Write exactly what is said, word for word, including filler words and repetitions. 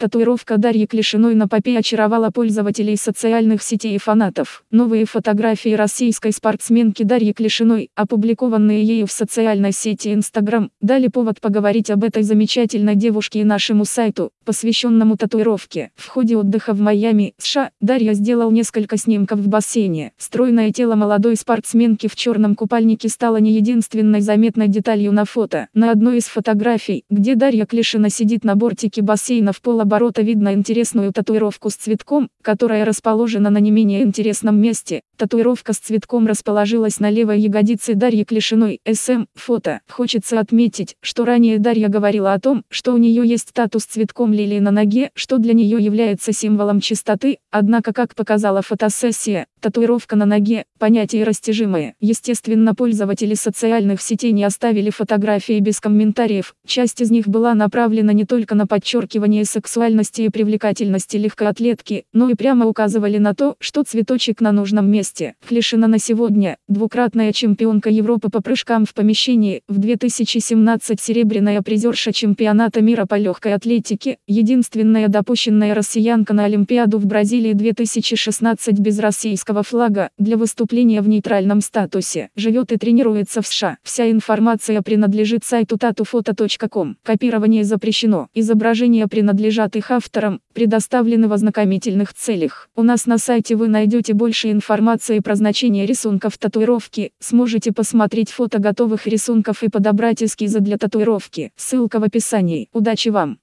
Татуировка Дарьи Клишиной на попе очаровала пользователей социальных сетей и фанатов. Новые фотографии российской спортсменки Дарьи Клишиной, опубликованные ею в социальной сети Instagram, дали повод поговорить об этой замечательной девушке и нашему сайту, посвященному татуировке. В ходе отдыха в Майами, США, Дарья сделал несколько снимков в бассейне. Стройное тело молодой спортсменки в черном купальнике стало не единственной заметной деталью на фото. На одной из фотографий, где Дарья Клишина сидит на бортике бассейна в полоборота, видно интересную татуировку с цветком, которая расположена на не менее интересном месте. Татуировка с цветком расположилась на левой ягодице Дарьи Клишиной. СМ. Фото. Хочется отметить, что ранее Дарья говорила о том, что у нее есть тату с цветком лилии на ноге, что для нее является символом чистоты, однако, как показала фотосессия, татуировка на ноге – понятие растяжимое. Естественно, пользователи социальных сетей не оставили фотографии без комментариев. Часть из них была направлена не только на подчеркивание сексуальности и привлекательности легкоатлетки, но и прямо указывали на то, что цветочек на нужном месте. Клишина на сегодня – двукратная чемпионка Европы по прыжкам в помещении, в две тысячи семнадцатом серебряная призерша чемпионата мира по легкой атлетике, единственная допущенная россиянка на Олимпиаду в Бразилии две тысячи шестнадцать без российского флага, для выступления в нейтральном статусе. Живет и тренируется в США. Вся информация принадлежит сайту татуфото точка ком. Копирование запрещено. Изображения принадлежат их авторам, предоставлены в ознакомительных целях. У нас на сайте вы найдете больше информации про значение рисунков татуировки, сможете посмотреть фото готовых рисунков и подобрать эскизы для татуировки. Ссылка в описании. Удачи вам!